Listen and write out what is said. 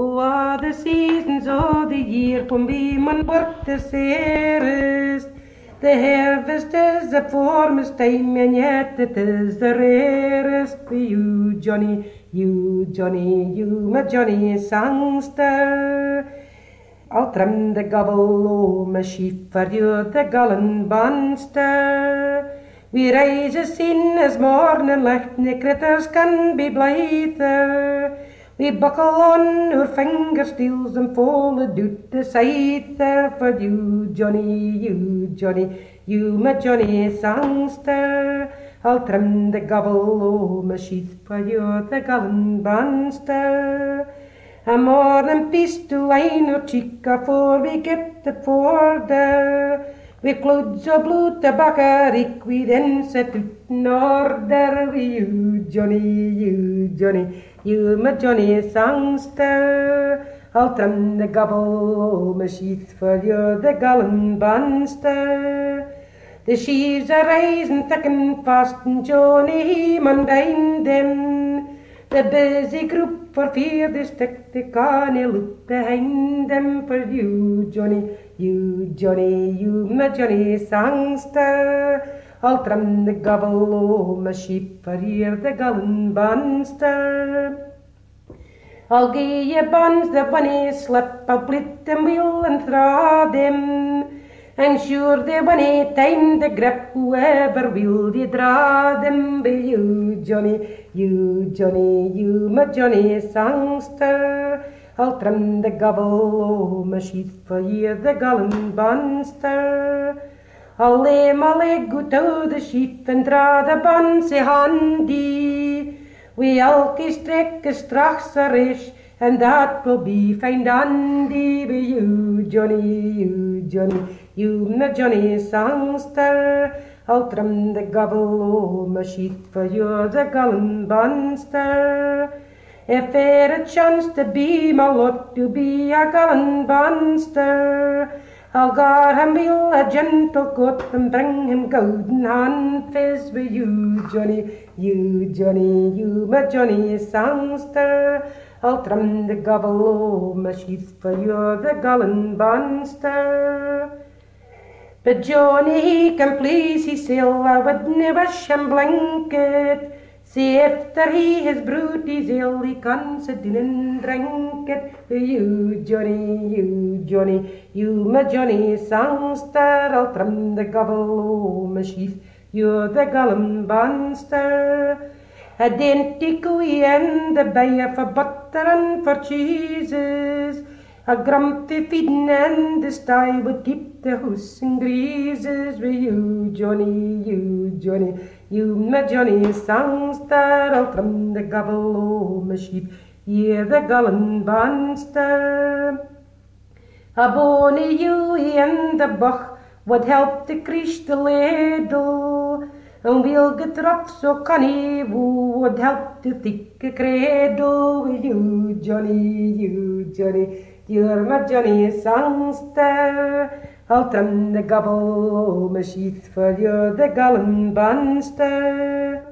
All the seasons of the year kom we man bort the serest. The harvest is the formest time and yet it is the rarest. For you Johnny, you my Johnny sangster. I'll trim the gobble o my sheep for you the gallen banster. We rise as soon as morning light, the critters can be blither. We buckle on our finger steels and follow doot the scyther. For you Johnny, you my Johnny sangster. I'll trim the gobble o my sheep for you the gallen banster. A morning piece to line our cheek afore we get the forder. We clouds of blue tobacco, we then set it in order. You Johnny, you my Johnny sangster. I'll trim the gobble o my sheath for you the gallen banster. The sheaves are rising thick and fast, and Johnny he man behind them. The busy group for fear they stick the canny look behind them. For you Johnny, you my Johnny sangster. I'll trim the gobble o my sheep for here the gallen banster. I'll gie ye bands that when he slip, I'll plit them wheel and thraw them. And sure they when he time to grip whoever will they draw them. Be you Johnny, you my Johnny sangster. I'll trim the gobble o my sheath for here the gallen banster. I'll lay my leg out to the sheep and draw the bands handy. We elke strek straks a rish, and that will be fine dandy. Be you Johnny, you my Johnny sangster. I'll trim the gobble o my sheath for you the gallen banster. If e'er a chance to be my lot to be a gallen banster, I'll guard him well a gentle coat and bring him golden hand fizz. With you Johnny, my Johnny sangster. I'll trim the gobble o my sheath for you the gallen banster. But Johnny he can please himself, I wouldn't wish him blanket. See after he has brewed his ale, he can sit in and drink it. You Johnny, you my Johnny sangster. I'll trim the gobble o my sheath, you're the gallen banster. A dainty koe and a buyer for butter and for cheeses. A grumpy feeding and the sty would keep the house in greases. With you Johnny, you my Johnny sangster. I'll trim the gobble o my sheep, you're the gallen banster. A bonny ewe and the bach would help to crease the ladle. And we'll get rough so Connie would help to thick a cradle. With you Johnny, you're my Johnny sangster. I'll trim the gobble o my sheath for you the gallen banster.